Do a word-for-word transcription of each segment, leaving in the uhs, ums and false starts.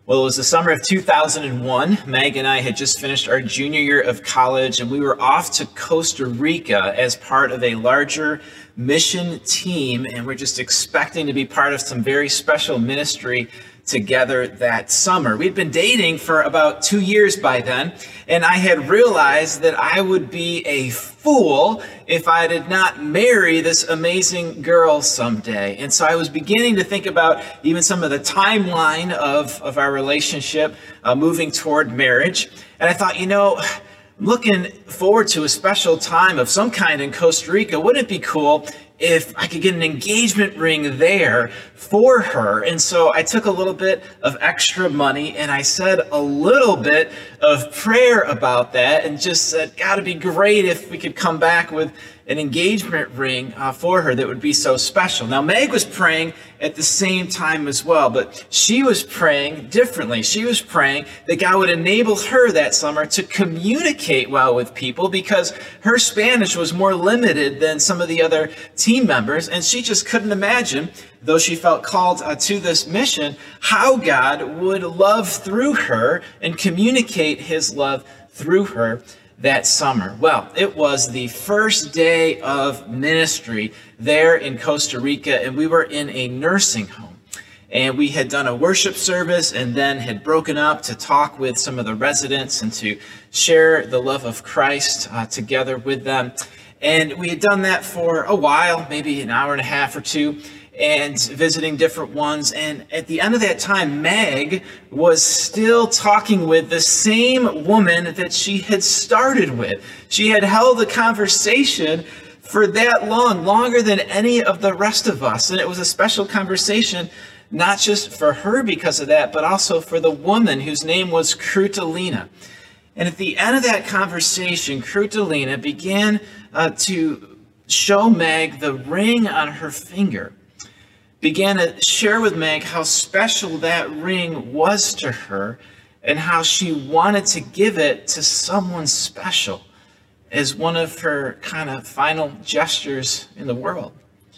Well, it was the summer of two thousand one. Meg and I had just finished our junior year of college, and we were off to Costa Rica as part of a larger mission team, and we're just expecting to be part of some very special ministry together that summer. We'd been dating for about two years by then, and I had realized that I would be a fool if I did not marry this amazing girl someday. And so I was beginning to think about even some of the timeline of, of our relationship uh, moving toward marriage. And I thought, you know, looking forward to a special time of some kind in Costa Rica. Wouldn't it be cool if I could get an engagement ring there for her? And so I took a little bit of extra money and I said a little bit of prayer about that and just said, God, it'd be great if we could come back with an engagement ring uh, for her that would be so special. Now, Meg was praying at the same time as well, but she was praying differently. She was praying that God would enable her that summer to communicate well with people because her Spanish was more limited than some of the other team members, and she just couldn't imagine, though she felt called uh, to this mission, how God would love through her and communicate his love through her that summer. Well, it was the first day of ministry there in Costa Rica, and we were in a nursing home. And we had done a worship service and then had broken up to talk with some of the residents and to share the love of Christ uh, together with them. And we had done that for a while, maybe an hour and a half or two, and visiting different ones. And at the end of that time, Meg was still talking with the same woman that she had started with. She had held a conversation for that long, longer than any of the rest of us. And it was a special conversation, not just for her because of that, but also for the woman whose name was Crutalina. And at the end of that conversation, Crutalina began uh, to show Meg the ring on her finger, began to share with Meg how special that ring was to her and how she wanted to give it to someone special as one of her kind of final gestures in the world.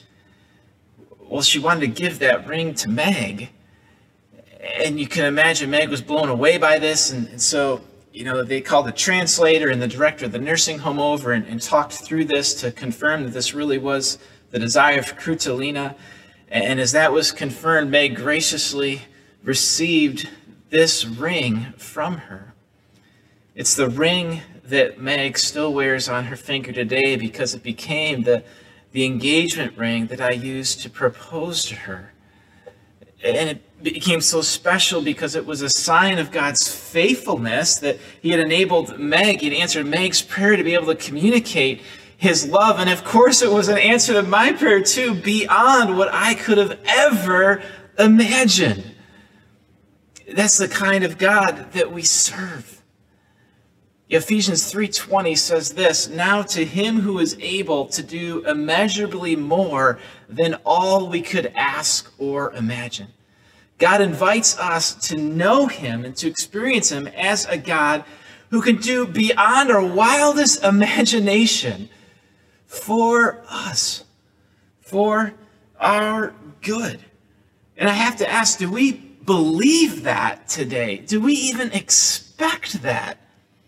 Well, she wanted to give that ring to Meg, and you can imagine Meg was blown away by this, and, and so you know, they called the translator and the director of the nursing home over and, and talked through this to confirm that this really was the desire of Crutalina. And as that was confirmed, Meg graciously received this ring from her. It's the ring that Meg still wears on her finger today because it became the, the engagement ring that I used to propose to her. And it became so special because it was a sign of God's faithfulness that he had enabled Meg, he had answered Meg's prayer to be able to communicate his love. And of course, it was an answer to my prayer too, beyond what I could have ever imagined. That's the kind of God that we serve. Ephesians three twenty says this, "Now to him who is able to do immeasurably more than all we could ask or imagine." God invites us to know him and to experience him as a God who can do beyond our wildest imagination for us, for our good. And I have to ask, do we believe that today? Do we even expect that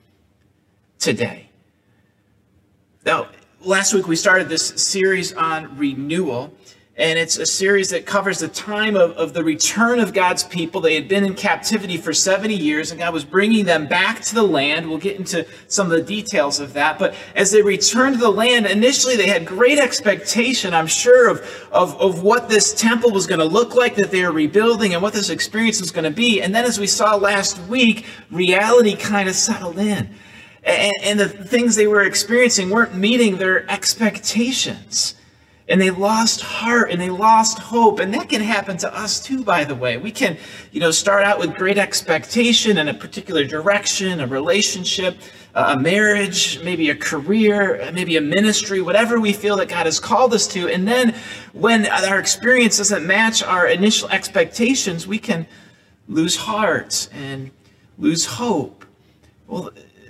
today? Now, last week we started this series on renewal, and it's a series that covers the time of, of the return of God's people. They had been in captivity for seventy years, and God was bringing them back to the land. We'll get into some of the details of that. But as they returned to the land, initially they had great expectation, I'm sure, of, of, of what this temple was going to look like that they were rebuilding and what this experience was going to be. And then as we saw last week, reality kind of settled in. And, and the things they were experiencing weren't meeting their expectations. And they lost heart and they lost hope. And that can happen to us too, by the way. We can, you know, start out with great expectation in a particular direction, a relationship, a marriage, maybe a career, maybe a ministry, whatever we feel that God has called us to. And then when our experience doesn't match our initial expectations, we can lose heart and lose hope. Well,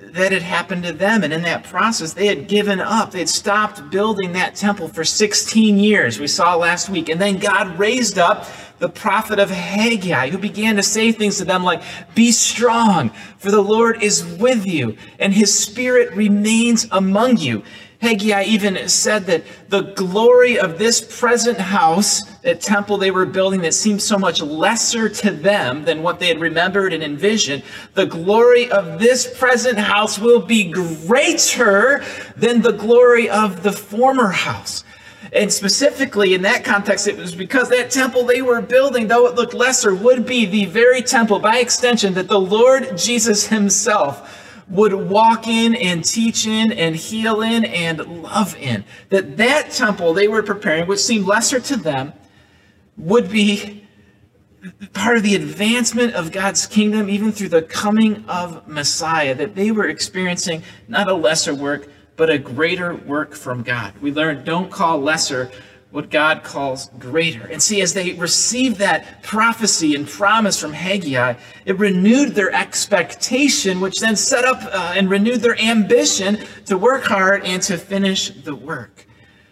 that had happened to them. And in that process, they had given up. They had stopped building that temple for sixteen years, we saw last week. And then God raised up the prophet of Haggai, who began to say things to them like, be strong, for the Lord is with you, and his spirit remains among you. Haggai even said that the glory of this present house, that temple they were building that seemed so much lesser to them than what they had remembered and envisioned, the glory of this present house will be greater than the glory of the former house. And specifically in that context, it was because that temple they were building, though it looked lesser, would be the very temple, by extension, that the Lord Jesus himself would walk in and teach in and heal in and love in. That that temple they were preparing, which seemed lesser to them, would be part of the advancement of God's kingdom, even through the coming of Messiah, that they were experiencing not a lesser work, but a greater work from God. We learned, don't call lesser what God calls greater. And see, as they received that prophecy and promise from Haggai, it renewed their expectation, which then set up uh, and renewed their ambition to work hard and to finish the work.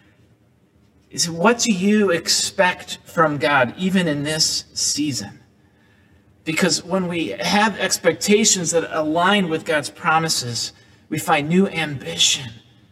Is what do you expect from God, even in this season? Because when we have expectations that align with God's promises, we find new ambition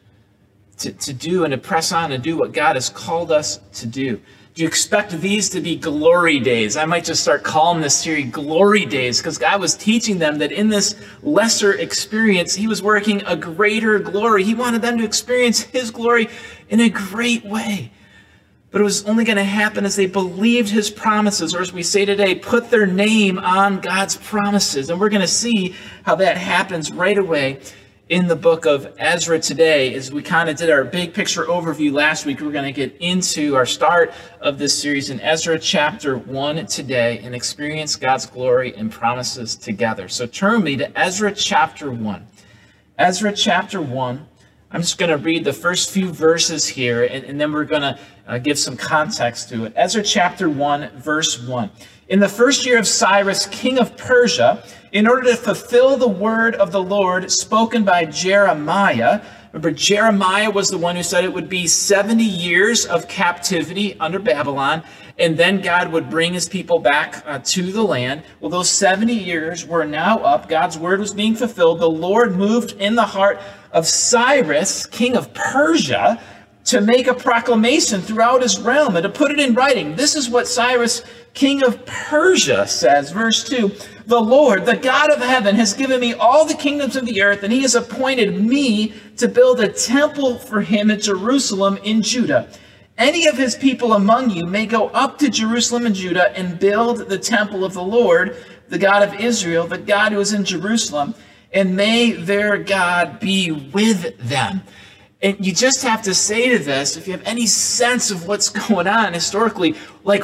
to, to do and to press on and do what God has called us to do. Do you expect these to be glory days? I might just start calling this series Glory Days, because God was teaching them that in this lesser experience, he was working a greater glory. He wanted them to experience his glory in a great way. But it was only going to happen as they believed his promises, or as we say today, put their name on God's promises. And we're going to see how that happens right away in the book of Ezra today. As we kind of did our big picture overview last week, we're going to get into our start of this series in Ezra chapter one today and experience God's glory and promises together. So turn me to Ezra chapter one. Ezra chapter one. I'm just going to read the first few verses here, and, and then we're going to uh, give some context to it. Ezra chapter one, verse one. In the first year of Cyrus, king of Persia, in order to fulfill the word of the Lord spoken by Jeremiah. Remember, Jeremiah was the one who said it would be seventy years of captivity under Babylon, and then God would bring his people back uh, to the land. Well, those seventy years were now up. God's word was being fulfilled. The Lord moved in the heart of Cyrus, king of Persia, to make a proclamation throughout his realm and to put it in writing. This is what Cyrus, king of Persia, says, verse two. The Lord, the God of heaven, has given me all the kingdoms of the earth, and he has appointed me to build a temple for him at Jerusalem in Judah. Any of his people among you may go up to Jerusalem and Judah and build the temple of the Lord, the God of Israel, the God who is in Jerusalem, and may their God be with them. And you just have to say to this, if you have any sense of what's going on historically, like,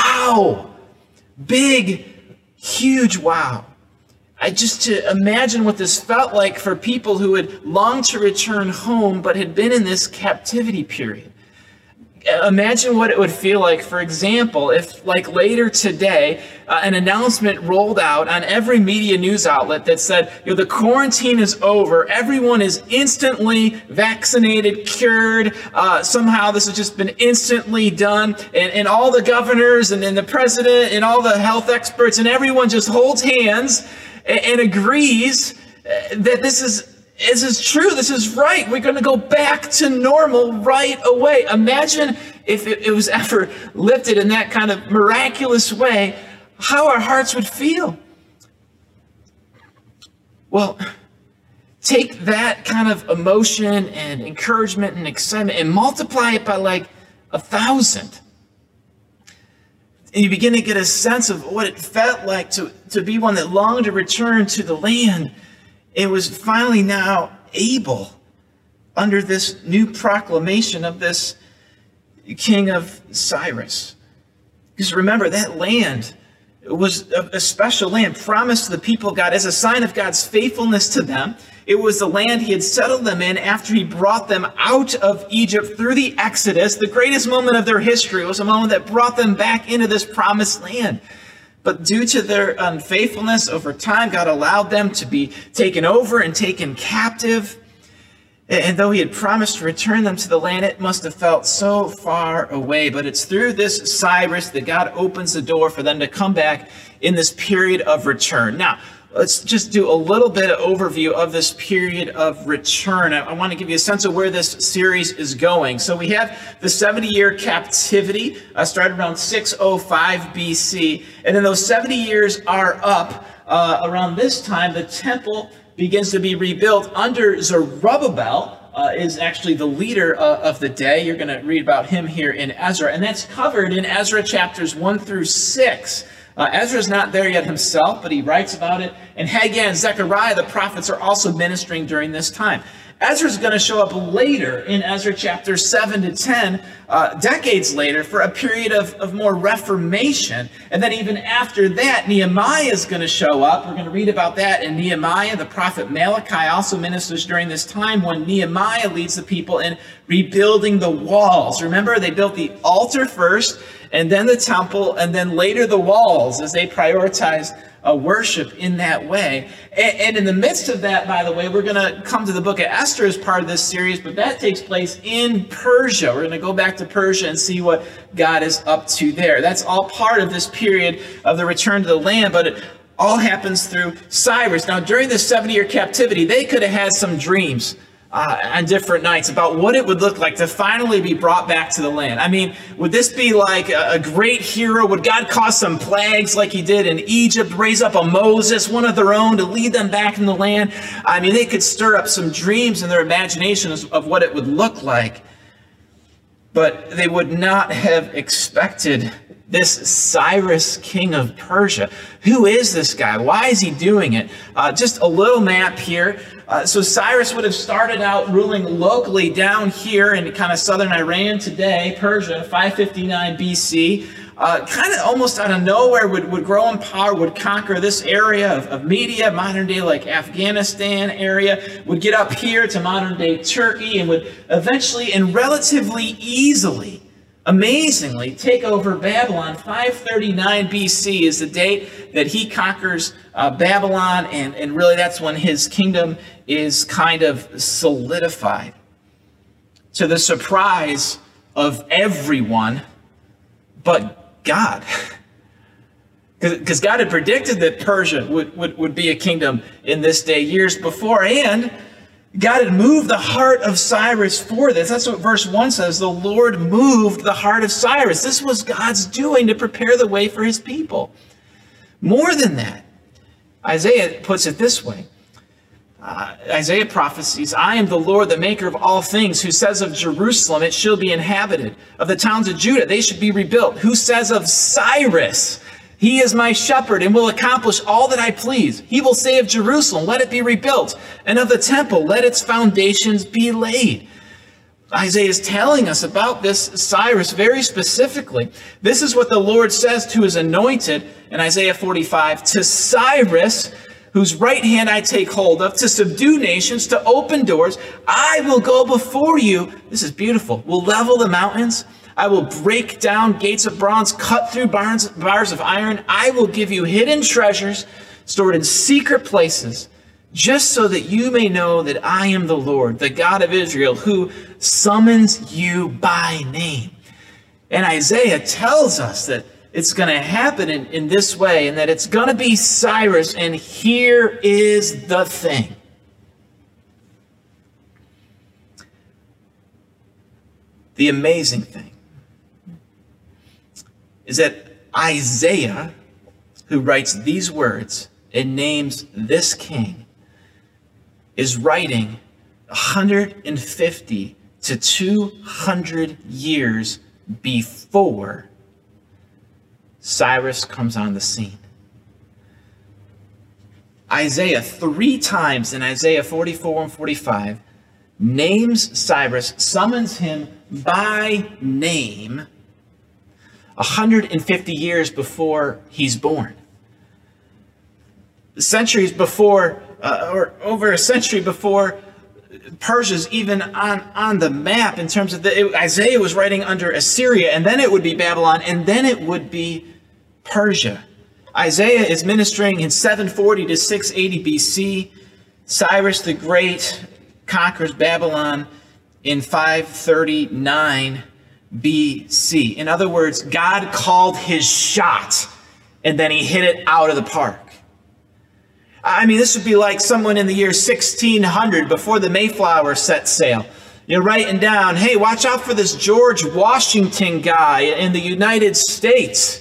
wow, big, huge wow. I just to imagine what this felt like for people who had longed to return home but had been in this captivity period. Imagine what it would feel like, for example, if like later today, uh, an announcement rolled out on every media news outlet that said, you know, the quarantine is over, everyone is instantly vaccinated, cured, uh, somehow this has just been instantly done, and, and all the governors and, and the president and all the health experts and everyone just holds hands and, and agrees that this is This is true. This is right. We're going to go back to normal right away. Imagine if it, it was ever lifted in that kind of miraculous way, how our hearts would feel. Well, take that kind of emotion and encouragement and excitement and multiply it by like a thousand. And you begin to get a sense of what it felt like to, to be one that longed to return to the land. It was finally now able, under this new proclamation of this king of Cyrus. Because remember, that land was a special land promised to the people of God as a sign of God's faithfulness to them. It was the land he had settled them in after he brought them out of Egypt through the Exodus. The greatest moment of their history was a moment that brought them back into this promised land. But due to their unfaithfulness over time, God allowed them to be taken over and taken captive. And though he had promised to return them to the land, it must have felt so far away. But it's through this Cyrus that God opens the door for them to come back in this period of return. Now, let's just do a little bit of overview of this period of return. I, I want to give you a sense of where this series is going. So we have the seventy-year captivity, uh, started around six oh five B C. And then those seventy years are up. Uh, around this time, the temple begins to be rebuilt under Zerubbabel, uh, is actually the leader uh, of the day. You're going to read about him here in Ezra, and that's covered in Ezra chapters one through six. Uh, Ezra's not there yet himself, but he writes about it. And Haggai and Zechariah, the prophets, are also ministering during this time. Ezra's going to show up later in Ezra chapters seven to ten, uh, decades later, for a period of, of more reformation. And then even after that, Nehemiah is going to show up. We're going to read about that in Nehemiah. The prophet Malachi also ministers during this time when Nehemiah leads the people in rebuilding the walls. Remember, they built the altar first, and then the temple, and then later the walls as they prioritized uh, worship in that way. And, and in the midst of that, by the way, we're going to come to the book of Esther as part of this series, but that takes place in Persia. We're going to go back to Persia and see what God is up to there. That's all part of this period of the return to the land, but it all happens through Cyrus. Now, during the seventy-year captivity, they could have had some dreams Uh, on different nights about what it would look like to finally be brought back to the land. I mean, would this be like a, a great hero? Would God cause some plagues like he did in Egypt, raise up a Moses, one of their own, to lead them back in the land? I mean, they could stir up some dreams in their imaginations of what it would look like. But they would not have expected this Cyrus, king of Persia. Who is this guy? Why is he doing it? Uh, just a little map here. Uh, so Cyrus would have started out ruling locally down here in kind of southern Iran today, Persia, five fifty-nine B C. Uh, kind of almost out of nowhere would, would grow in power, would conquer this area of, of Media, modern day like Afghanistan area, would get up here to modern day Turkey, and would eventually and relatively easily, amazingly, take over Babylon. five thirty-nine B C is the date that he conquers uh, Babylon, and, and really that's when his kingdom is kind of solidified. To the surprise of everyone but God. Because God had predicted that Persia would, would, would be a kingdom in this day years before, and God had moved the heart of Cyrus for this. That's what verse one says. The Lord moved the heart of Cyrus. This was God's doing to prepare the way for his people. More than that, Isaiah puts it this way. Uh, Isaiah prophesies, I am the Lord, the maker of all things, who says of Jerusalem, it shall be inhabited. Of the towns of Judah, they should be rebuilt. Who says of Cyrus, he is my shepherd and will accomplish all that I please. He will say of Jerusalem, let it be rebuilt. And of the temple, let its foundations be laid. Isaiah is telling us about this Cyrus very specifically. This is what the Lord says to his anointed in Isaiah forty-five, to Cyrus, whose right hand I take hold of, to subdue nations, to open doors. I will go before you. This is beautiful. Will level the mountains. I will break down gates of bronze, cut through bars, bars of iron. I will give you hidden treasures stored in secret places, just so that you may know that I am the Lord, the God of Israel, who summons you by name. And Isaiah tells us that it's going to happen in, in this way, and that it's going to be Cyrus. And here is the thing. The amazing thing is that Isaiah, who writes these words and names this king, is writing one hundred fifty to two hundred years before Cyrus comes on the scene. Isaiah, three times in Isaiah forty-four and forty-five, names Cyrus, summons him by name one hundred fifty years before he's born. Centuries before, uh, or over a century before Persia's even on, on the map, in terms of the, it, Isaiah was writing under Assyria, and then it would be Babylon, and then it would be Persia. Isaiah is ministering in seven forty to six eighty B C. Cyrus the Great conquers Babylon in five thirty-nine B C. In other words, God called his shot, and then he hit it out of the park. I mean, this would be like someone in the year sixteen hundred, before the Mayflower set sail. You're writing down, hey, watch out for this George Washington guy in the United States.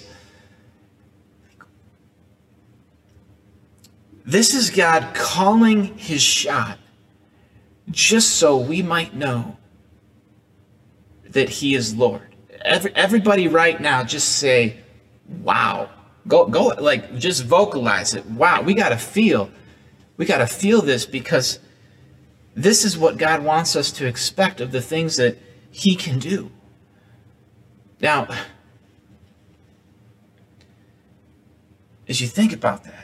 This is God calling his shot just so we might know that he is Lord. Every, everybody right now just say, wow. Go, go, like, just vocalize it. Wow, we got to feel. We got to feel this, because this is what God wants us to expect of the things that he can do. Now, as you think about that,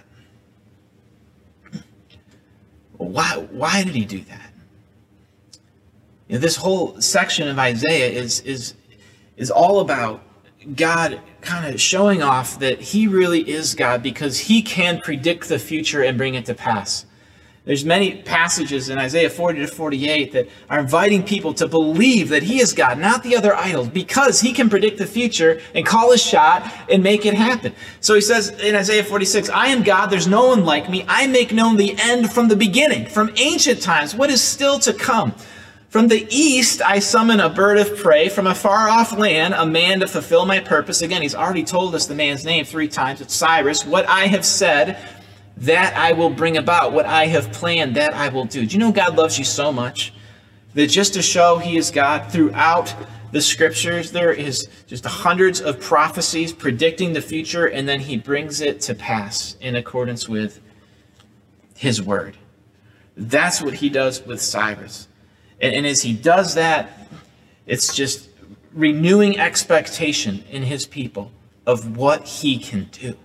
why, why did he do that? You know, this whole section of Isaiah is, is, is all about God kind of showing off that he really is God, because he can predict the future and bring it to pass. There's many passages in Isaiah forty to forty-eight that are inviting people to believe that he is God, not the other idols, because he can predict the future and call his shot and make it happen. So he says in Isaiah forty-six, I am God, there's no one like me. I make known the end from the beginning, from ancient times, what is still to come. From the east, I summon a bird of prey. From a far-off land, a man to fulfill my purpose. Again, he's already told us the man's name three times. It's Cyrus. What I have said, that I will bring about. What I have planned, that I will do. Do you know God loves you so much that just to show he is God, throughout the scriptures, there is just hundreds of prophecies predicting the future, and then he brings it to pass in accordance with his word. That's what he does with Cyrus. And, and as he does that, it's just renewing expectation in his people of what he can do.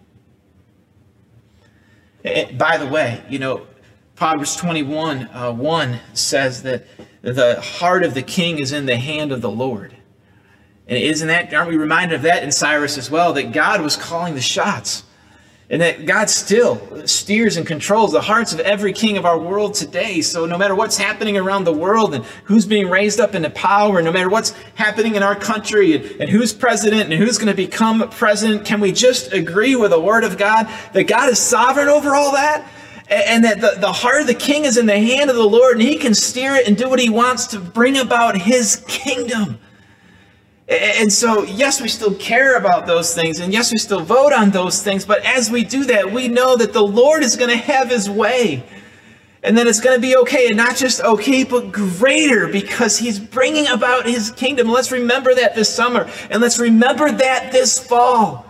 And by the way, you know, Proverbs twenty-one, uh, one says that the heart of the king is in the hand of the Lord. And isn't that, aren't we reminded of that in Cyrus as well, that God was calling the shots? And that God still steers and controls the hearts of every king of our world today. So no matter what's happening around the world and who's being raised up into power, no matter what's happening in our country and, and who's president and who's going to become president, can we just agree with the word of God that God is sovereign over all that? And, and that the, the heart of the king is in the hand of the Lord, and he can steer it and do what he wants to bring about his kingdom. And so, yes, we still care about those things, and yes, we still vote on those things, but as we do that, we know that the Lord is going to have his way, and then it's going to be okay, and not just okay, but greater, because he's bringing about his kingdom. Let's remember that this summer, and let's remember that this fall.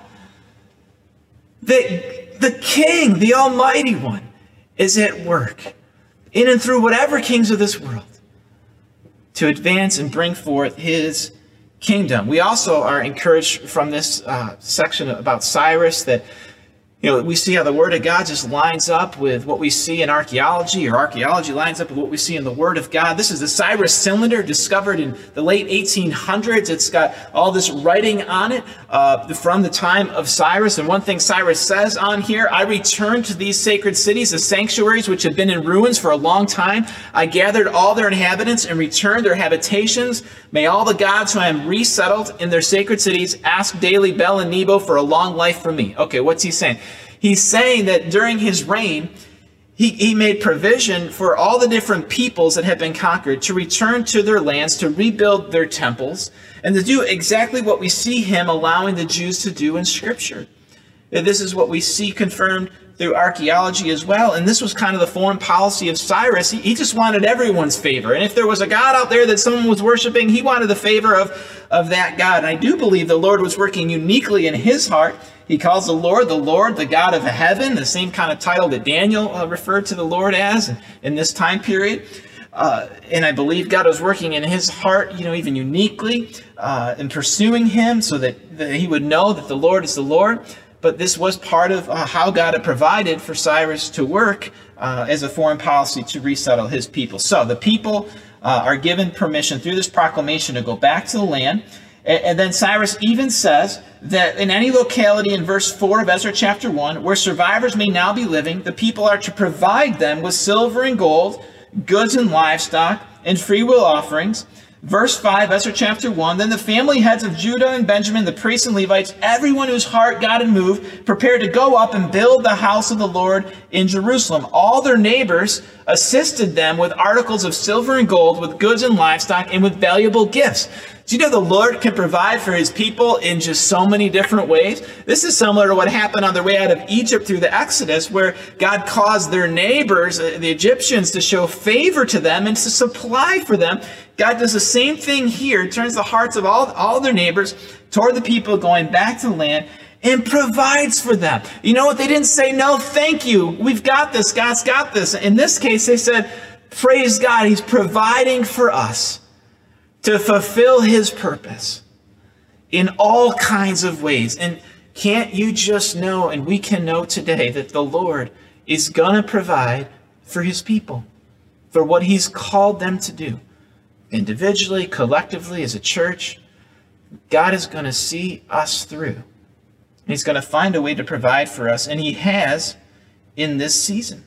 That the King, the Almighty One, is at work in and through whatever kings of this world to advance and bring forth his kingdom. We also are encouraged from this uh, section about Cyrus that, you know, we see how the word of God just lines up with what we see in archaeology, or archaeology lines up with what we see in the word of God. This is the Cyrus cylinder, discovered in the late eighteen hundreds. It's got all this writing on it uh, from the time of Cyrus. And one thing Cyrus says on here, I returned to these sacred cities, the sanctuaries which had been in ruins for a long time. I gathered all their inhabitants and returned their habitations. May all the gods who I am resettled in their sacred cities ask daily Bel and Nebo for a long life for me. Okay, what's he saying? He's saying that during his reign, he, he made provision for all the different peoples that had been conquered to return to their lands, to rebuild their temples, and to do exactly what we see him allowing the Jews to do in Scripture. And this is what we see confirmed through archaeology as well. And this was kind of the foreign policy of Cyrus. He, he just wanted everyone's favor. And if there was a God out there that someone was worshiping, he wanted the favor of, of that God. And I do believe the Lord was working uniquely in his heart. He calls the Lord, the Lord, the God of heaven, the same kind of title that Daniel uh, referred to the Lord as in, in this time period. Uh, and I believe God was working in his heart, you know, even uniquely uh, in pursuing him so that, that he would know that the Lord is the Lord. But this was part of uh, how God had provided for Cyrus to work uh, as a foreign policy to resettle his people. So the people uh, are given permission through this proclamation to go back to the land. And then Cyrus even says that in any locality in verse four of Ezra chapter one, where survivors may now be living, the people are to provide them with silver and gold, goods and livestock, and freewill offerings. Verse five, Ezra chapter one, then the family heads of Judah and Benjamin, the priests and Levites, everyone whose heart God had moved, prepared to go up and build the house of the Lord in Jerusalem. All their neighbors assisted them with articles of silver and gold, with goods and livestock, and with valuable gifts. Do you know the Lord can provide for his people in just so many different ways? This is similar to what happened on their way out of Egypt through the Exodus, where God caused their neighbors, the Egyptians, to show favor to them and to supply for them. God does the same thing here. He turns the hearts of all, all their neighbors toward the people going back to the land and provides for them. You know what? They didn't say, no, thank you. We've got this. God's got this. In this case, they said, praise God. He's providing for us to fulfill his purpose in all kinds of ways. And can't you just know, and we can know today, that the Lord is going to provide for his people, for what he's called them to do. Individually, collectively, as a church, God is going to see us through. He's going to find a way to provide for us, and he has in this season.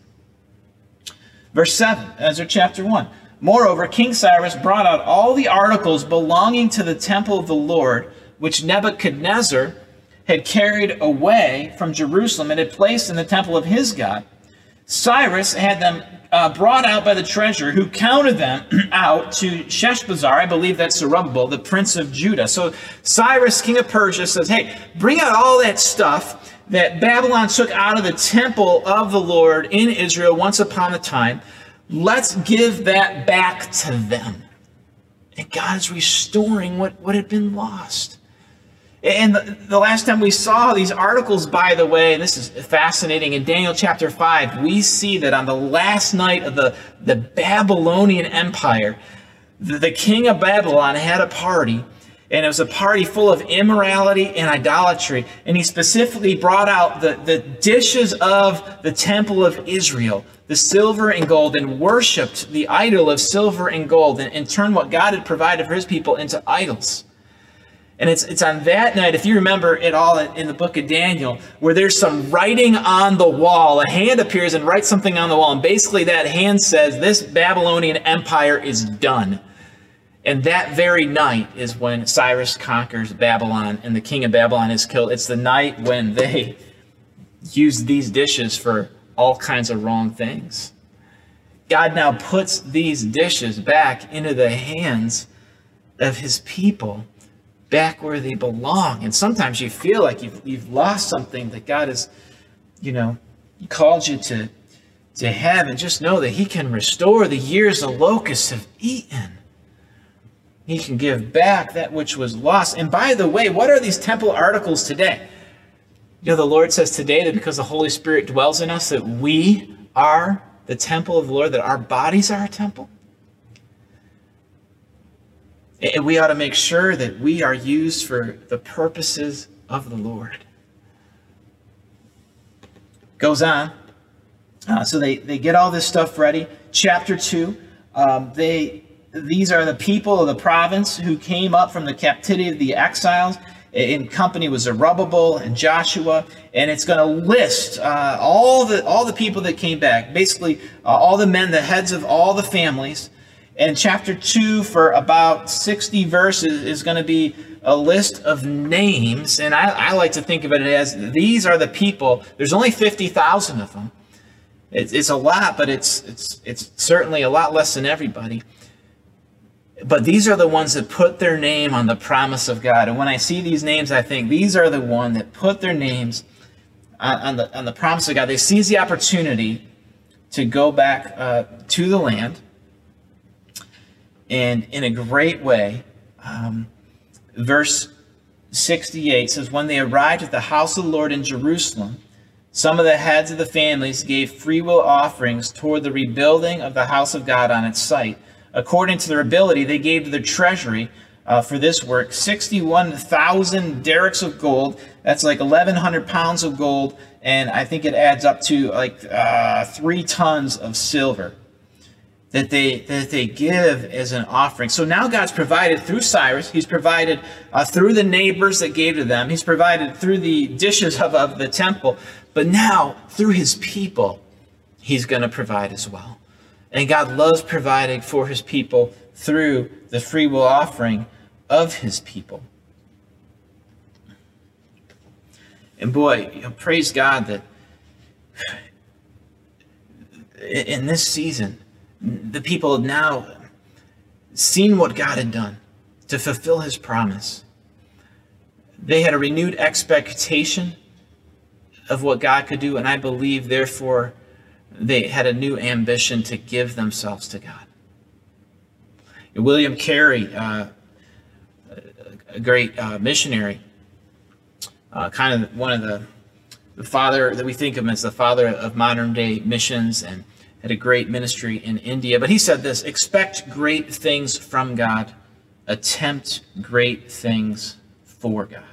Verse seven, Ezra chapter one. Moreover, King Cyrus brought out all the articles belonging to the temple of the Lord, which Nebuchadnezzar had carried away from Jerusalem and had placed in the temple of his God. Cyrus had them uh, brought out by the treasurer, who counted them out to Sheshbazzar. I believe that's Zerubbabel, the prince of Judah. So Cyrus, king of Persia, says, hey, bring out all that stuff that Babylon took out of the temple of the Lord in Israel once upon a time. Let's give that back to them. And God is restoring what, what had been lost. And the, the last time we saw these articles, by the way, and this is fascinating, in Daniel chapter five, we see that on the last night of the, the Babylonian Empire, the, the king of Babylon had a party, and it was a party full of immorality and idolatry. And he specifically brought out the, the dishes of the temple of Israel, the silver and gold, and worshipped the idol of silver and gold, and, and turned what God had provided for his people into idols. And it's, it's on that night, if you remember it all in the book of Daniel, where there's some writing on the wall. A hand appears and writes something on the wall. And basically that hand says, this Babylonian Empire is done. And that very night is when Cyrus conquers Babylon and the king of Babylon is killed. It's the night when they use these dishes for all kinds of wrong things. God now puts these dishes back into the hands of his people, back where they belong. And sometimes you feel like you've, you've lost something that God has, you know, called you to, to have. And just know that he can restore the years the locusts have eaten. He can give back that which was lost. And by the way, what are these temple articles today? You know, the Lord says today that because the Holy Spirit dwells in us, that we are the temple of the Lord, that our bodies are a temple. And we ought to make sure that we are used for the purposes of the Lord. Goes on. Uh, so they, they get all this stuff ready. Chapter two, um, they... These are the people of the province who came up from the captivity of the exiles in company with Zerubbabel and Joshua, and it's going to list uh, all the all the people that came back, basically uh, all the men, the heads of all the families. And chapter two, for about sixty verses, is going to be a list of names, and I, I like to think of it as these are the people. There's only fifty thousand of them. It's, it's a lot, but it's it's it's certainly a lot less than everybody. But these are the ones that put their name on the promise of God. And when I see these names, I think these are the ones that put their names on, on, the, on the promise of God. They seize the opportunity to go back uh, to the land. And in a great way, um, verse sixty-eight says, when they arrived at the house of the Lord in Jerusalem, some of the heads of the families gave freewill offerings toward the rebuilding of the house of God on its site. According to their ability, they gave to their treasury uh, for this work sixty-one thousand derricks of gold. That's like eleven hundred pounds of gold, and I think it adds up to like uh, three tons of silver. that they that they give as an offering. So now God's provided through Cyrus. He's provided uh, through the neighbors that gave to them. He's provided through the dishes of, of the temple. But now, through his people, he's going to provide as well. And God loves providing for his people through the free will offering of his people. And boy, you know, praise God that in this season, the people have now seen what God had done to fulfill his promise. They had a renewed expectation of what God could do, and I believe, therefore, they had a new ambition to give themselves to God. William Carey, uh, a great uh, missionary, uh, kind of one of the, the father that we think of as the father of modern day missions, and had a great ministry in India. But he said this: expect great things from God, attempt great things for God.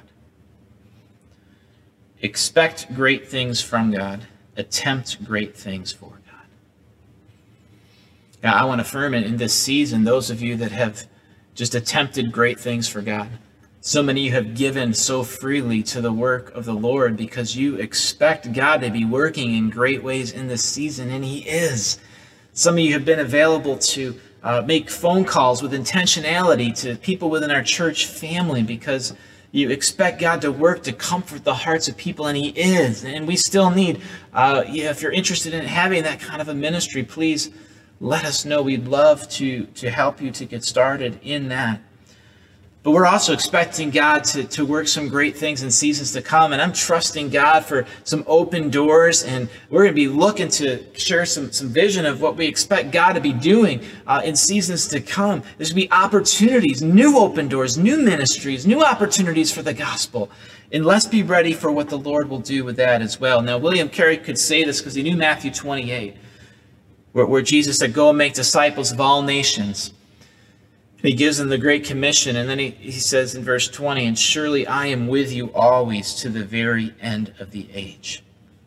Expect great things from God, attempt great things for God. Now, I want to affirm it in this season, those of you that have just attempted great things for God. So many of you have given so freely to the work of the Lord because you expect God to be working in great ways in this season, and he is. Some of you have been available to uh, make phone calls with intentionality to people within our church family because you expect God to work to comfort the hearts of people, and he is. And we still need, uh, yeah, if you're interested in having that kind of a ministry, please let us know. We'd love to, to help you to get started in that. But we're also expecting God to, to work some great things in seasons to come. And I'm trusting God for some open doors. And we're going to be looking to share some, some vision of what we expect God to be doing uh, in seasons to come. There's going to be opportunities, new open doors, new ministries, new opportunities for the gospel. And let's be ready for what the Lord will do with that as well. Now, William Carey could say this because he knew Matthew twenty-eight, where, where Jesus said, go and make disciples of all nations. He gives them the Great Commission, and then he, he says in verse twenty, and surely I am with you always to the very end of the age.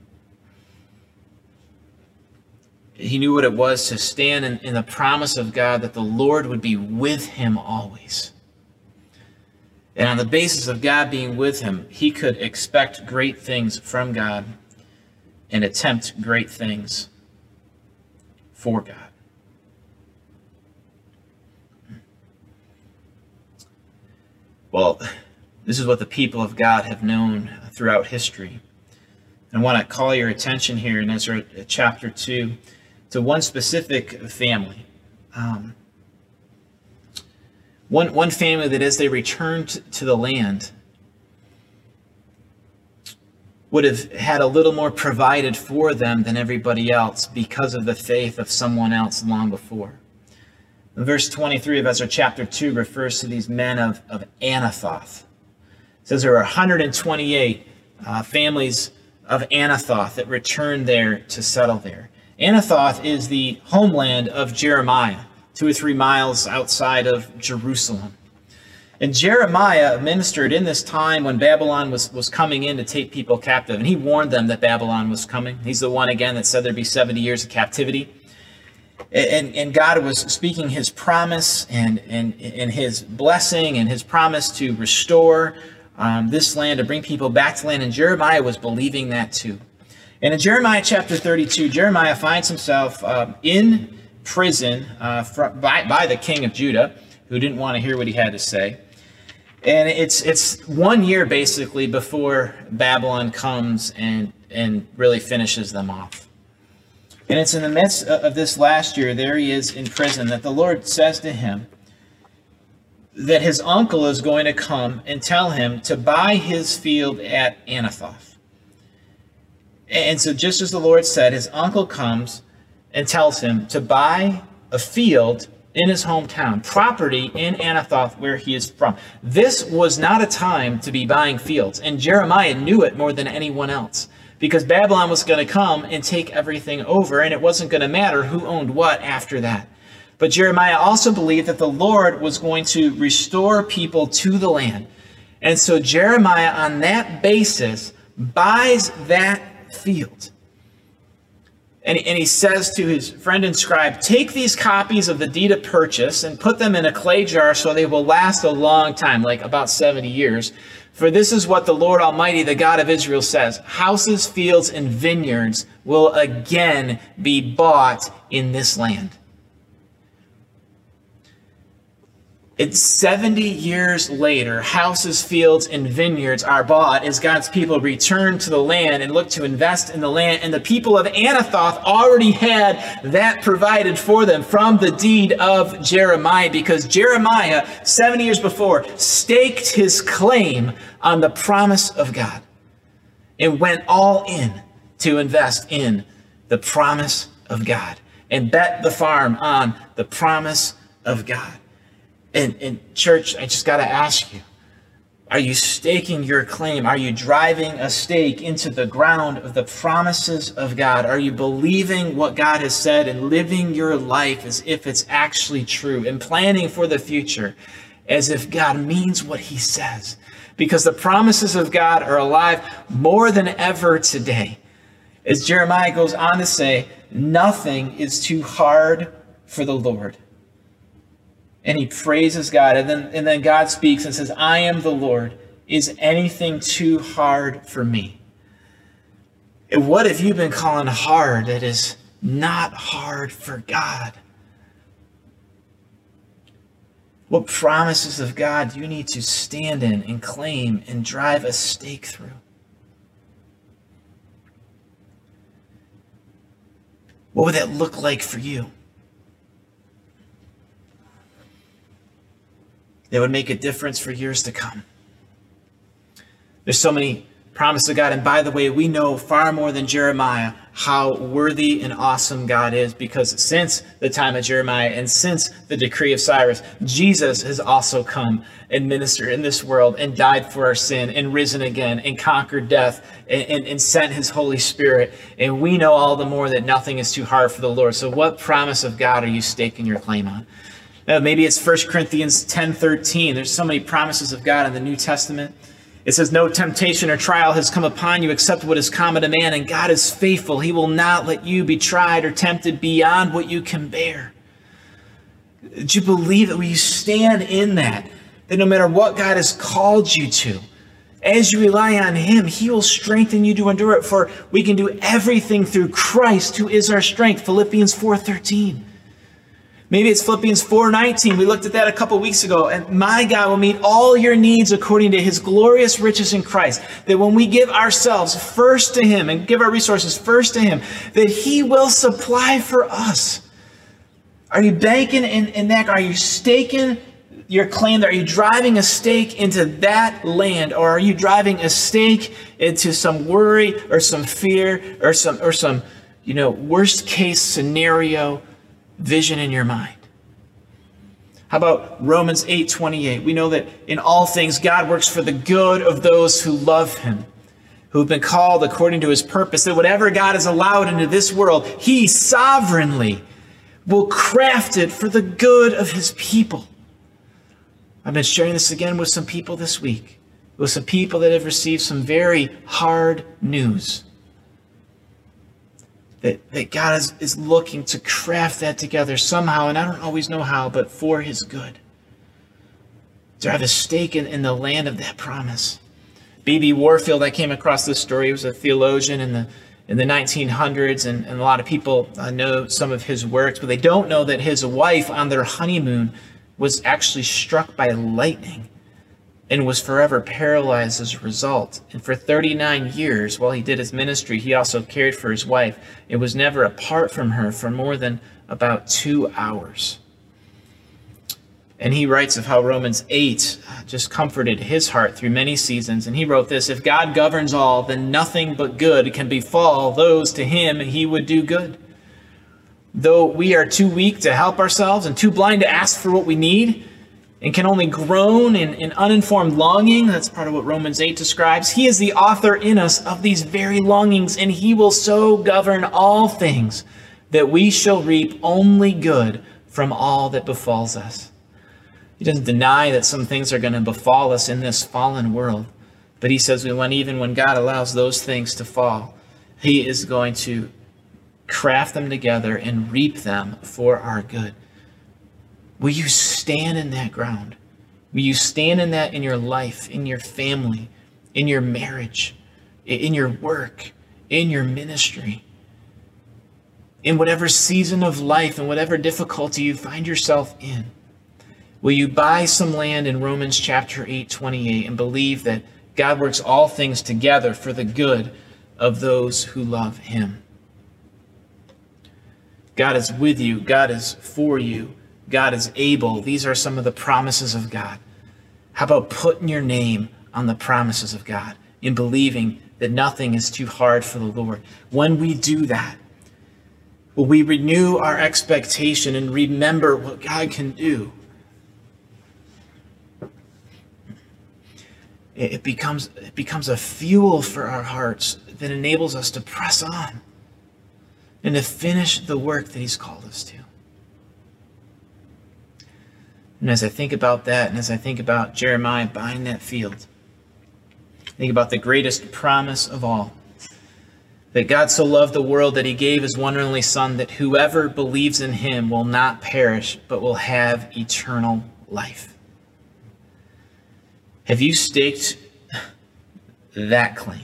He knew what it was to stand in, in the promise of God that the Lord would be with him always. And on the basis of God being with him, he could expect great things from God and attempt great things for God. Well, this is what the people of God have known throughout history. I want to call your attention here in Ezra chapter two to one specific family. Um, one, one family that as they returned to the land would have had a little more provided for them than everybody else because of the faith of someone else long before. Verse twenty-three of Ezra chapter two refers to these men of, of Anathoth. It says there were one hundred twenty-eight uh, families of Anathoth that returned there to settle there. Anathoth is the homeland of Jeremiah, two or three miles outside of Jerusalem. And Jeremiah ministered in this time when Babylon was, was coming in to take people captive. And he warned them that Babylon was coming. He's the one, again, that said there'd be seventy years of captivity. And, and God was speaking his promise and, and, and his blessing and his promise to restore um, this land, to bring people back to land. And Jeremiah was believing that too. And in Jeremiah chapter thirty-two, Jeremiah finds himself um, in prison uh, from, by, by the king of Judah, who didn't want to hear what he had to say. And it's it's one year basically before Babylon comes and, and really finishes them off. And it's in the midst of this last year, there he is in prison, that the Lord says to him that his uncle is going to come and tell him to buy his field at Anathoth. And so just as the Lord said, his uncle comes and tells him to buy a field in his hometown, property in Anathoth where he is from. This was not a time to be buying fields, and Jeremiah knew it more than anyone else, because Babylon was going to come and take everything over, and it wasn't going to matter who owned what after that. But Jeremiah also believed that the Lord was going to restore people to the land. And so Jeremiah, on that basis, buys that field. And, and he says to his friend and scribe, take these copies of the deed of purchase and put them in a clay jar so they will last a long time, like about seventy years. For this is what the Lord Almighty, the God of Israel, says. Houses, fields, and vineyards will again be bought in this land. It's seventy years later, houses, fields, and vineyards are bought as God's people return to the land and look to invest in the land. And the people of Anathoth already had that provided for them from the deed of Jeremiah, because Jeremiah, seventy years before, staked his claim on the promise of God and went all in to invest in the promise of God and bet the farm on the promise of God. And, and church, I just got to ask you, are you staking your claim? Are you driving a stake into the ground of the promises of God? Are you believing what God has said and living your life as if it's actually true and planning for the future as if God means what he says? Because the promises of God are alive more than ever today. As Jeremiah goes on to say, nothing is too hard for the Lord. And he praises God. And then, and then God speaks and says, I am the Lord. Is anything too hard for me? And what have you been calling hard that is not hard for God? What promises of God do you need to stand in and claim and drive a stake through? What would that look like for you? That would make a difference for years to come. There's so many promises of God. And by the way, we know far more than Jeremiah how worthy and awesome God is, because since the time of Jeremiah and since the decree of Cyrus, Jesus has also come and ministered in this world and died for our sin and risen again and conquered death and, and, and sent his Holy Spirit. And we know all the more that nothing is too hard for the Lord. So what promise of God are you staking your claim on? Uh, maybe it's First Corinthians ten thirteen. There's so many promises of God in the New Testament. It says, no temptation or trial has come upon you except what is common to man, and God is faithful. He will not let you be tried or tempted beyond what you can bear. Do you believe that? Will you stand in that? That no matter what God has called you to, as you rely on him, he will strengthen you to endure it. For we can do everything through Christ, who is our strength. Philippians four thirteen. Maybe it's Philippians four nineteen. We looked at that a couple weeks ago. And my God will meet all your needs according to his glorious riches in Christ. That when we give ourselves first to him and give our resources first to him, that he will supply for us. Are you banking in, in that? Are you staking your claim? Are you driving a stake into that land? Or are you driving a stake into some worry or some fear or some, or some, you know, worst case scenario vision in your mind? How about Romans eight twenty-eight? We know that in all things God works for the good of those who love him, who have been called according to his purpose. That whatever God has allowed into this world, he sovereignly will craft it for the good of his people. I've been sharing this again with some people this week, with some people that have received some very hard news. That, that God is, is looking to craft that together somehow, and I don't always know how, but for his good. To have a stake in, in the land of that promise. B B Warfield, I came across this story. He was a theologian in the in the nineteen hundreds, and, and a lot of people uh, know some of his works, but they don't know that his wife on their honeymoon was actually struck by lightning and was forever paralyzed as a result. And for thirty-nine years, while he did his ministry, he also cared for his wife. It was never apart from her for more than about two hours. And he writes of how Romans eight just comforted his heart through many seasons. And he wrote this, if God governs all, then nothing but good can befall those to him he would do good. Though we are too weak to help ourselves and too blind to ask for what we need, and can only groan in, in uninformed longing. That's part of what Romans eight describes. He is the author in us of these very longings, and he will so govern all things that we shall reap only good from all that befalls us. He doesn't deny that some things are going to befall us in this fallen world, but he says when even when God allows those things to fall, he is going to craft them together, and reap them for our good. Will you stand in that ground? Will you stand in that in your life, in your family, in your marriage, in your work, in your ministry, in whatever season of life and whatever difficulty you find yourself in? Will you buy some land in Romans chapter eight, twenty-eight and believe that God works all things together for the good of those who love him? God is with you. God is for you. God is able. These are some of the promises of God. How about putting your name on the promises of God in believing that nothing is too hard for the Lord? When we do that, will we renew our expectation and remember what God can do? It becomes, it becomes a fuel for our hearts that enables us to press on and to finish the work that he's called us to. And as I think about that, and as I think about Jeremiah buying that field, I think about the greatest promise of all, that God so loved the world that he gave his one and only Son, that whoever believes in him will not perish, but will have eternal life. Have you staked that claim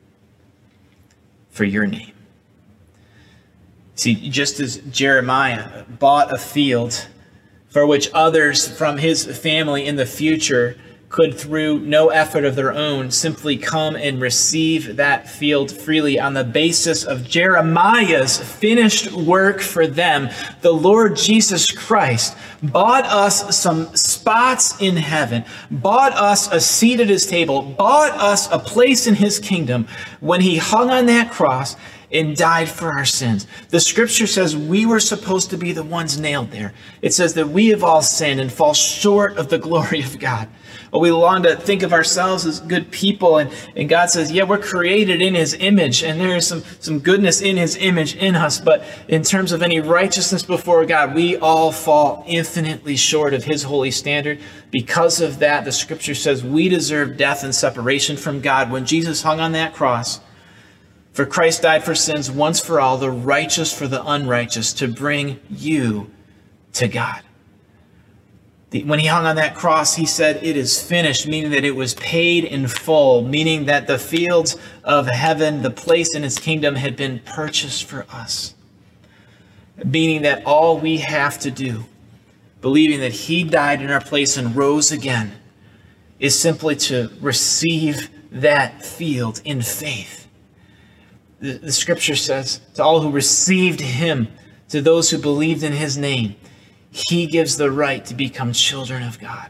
for your name? See, just as Jeremiah bought a field for which others from his family in the future could, through no effort of their own, simply come and receive that field freely on the basis of Jeremiah's finished work for them, the Lord Jesus Christ bought us some spots in heaven, bought us a seat at his table, bought us a place in his kingdom when he hung on that cross and died for our sins. The scripture says we were supposed to be the ones nailed there. It says that we have all sinned and fall short of the glory of God. But we long to think of ourselves as good people, and, and God says, yeah, we're created in his image, and there is some, some goodness in his image in us, but in terms of any righteousness before God, we all fall infinitely short of his holy standard. Because of that, the scripture says we deserve death and separation from God. When Jesus hung on that cross, for Christ died for sins once for all, the righteous for the unrighteous, to bring you to God. When he hung on that cross, he said, it is finished, meaning that it was paid in full, meaning that the fields of heaven, the place in his kingdom, had been purchased for us. Meaning that all we have to do, believing that he died in our place and rose again, is simply to receive that field in faith. The, the scripture says, to all who received him, to those who believed in his name, he gives the right to become children of God.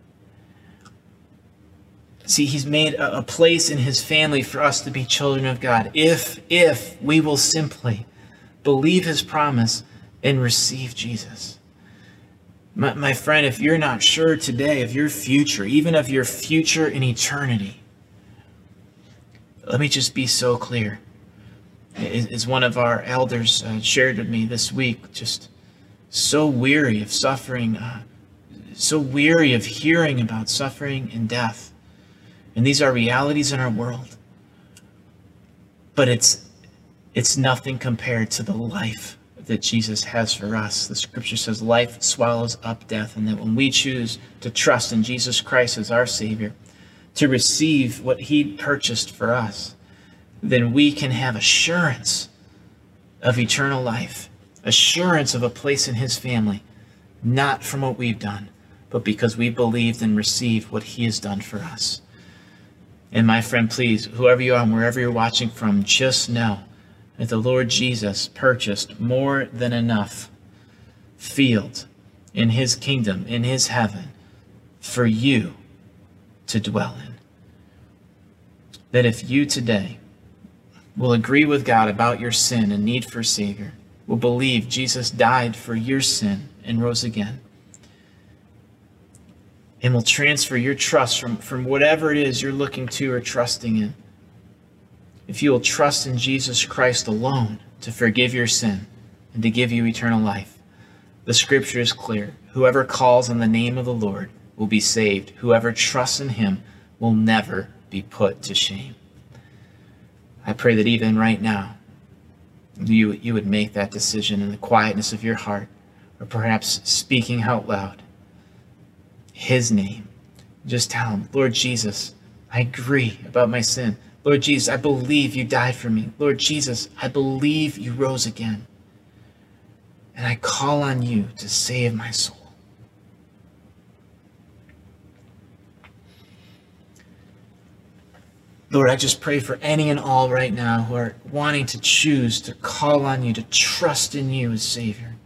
See, he's made a, a place in his family for us to be children of God. If, if we will simply believe his promise and receive Jesus. My, my friend, if you're not sure today of your future, even of your future in eternity, let me just be so clear. As one of our elders uh, shared with me this week, just so weary of suffering, uh, so weary of hearing about suffering and death. And these are realities in our world. But it's, it's nothing compared to the life that Jesus has for us. The scripture says life swallows up death, and that when we choose to trust in Jesus Christ as our Savior, to receive what he purchased for us, then we can have assurance of eternal life. Assurance of a place in his family, not from what we've done, but because we believed and received what he has done for us. And my friend, please, whoever you are and wherever you're watching from, just know that the Lord Jesus purchased more than enough field in his kingdom, in his heaven, for you to dwell in. That if you today will agree with God about your sin and need for a Savior, will believe Jesus died for your sin and rose again, and will transfer your trust from, from whatever it is you're looking to or trusting in. If you will trust in Jesus Christ alone to forgive your sin and to give you eternal life, the scripture is clear. Whoever calls on the name of the Lord will be saved. Whoever trusts in him will never be put to shame. I pray that even right now, You, you would make that decision in the quietness of your heart, or perhaps speaking out loud his name. Just tell him, Lord Jesus, I agree about my sin. Lord Jesus, I believe you died for me. Lord Jesus, I believe you rose again. And I call on you to save my soul. Lord, I just pray for any and all right now who are wanting to choose to call on you, to trust in you as Savior.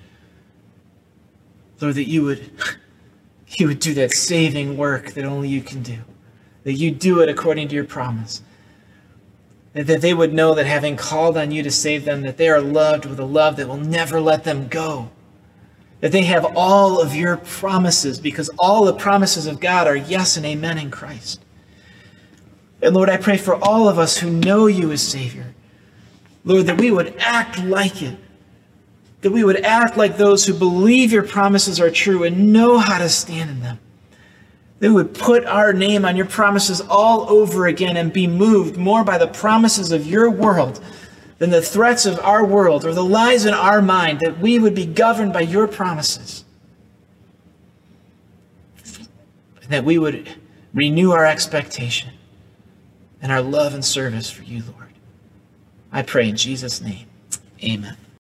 Lord, that you would, you would do that saving work that only you can do. That you do it according to your promise. That, that they would know that having called on you to save them, that they are loved with a love that will never let them go. That they have all of your promises, because all the promises of God are yes and amen in Christ. And Lord, I pray for all of us who know you as Savior. Lord, that we would act like it. That we would act like those who believe your promises are true and know how to stand in them. That we would put our name on your promises all over again and be moved more by the promises of your world than the threats of our world or the lies in our mind. That we would be governed by your promises. And that we would renew our expectation and our love and service for you, Lord. I pray in Jesus' name, amen.